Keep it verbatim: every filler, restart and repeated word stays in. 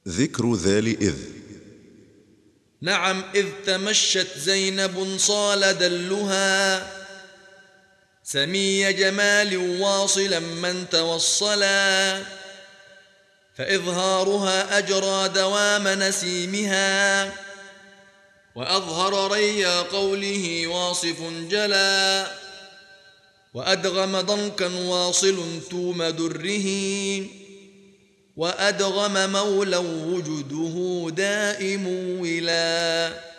ذكر ذال إذ. نعم إذ تمشت زينب صال دلها سمي جمال واصلا من توصلا فإظهارها أجرى دوام نسيمها وأظهر ريا قوله واصف جلا وأدغم ضنكا واصل توم دره وأدغم مولا وجده دائم ولا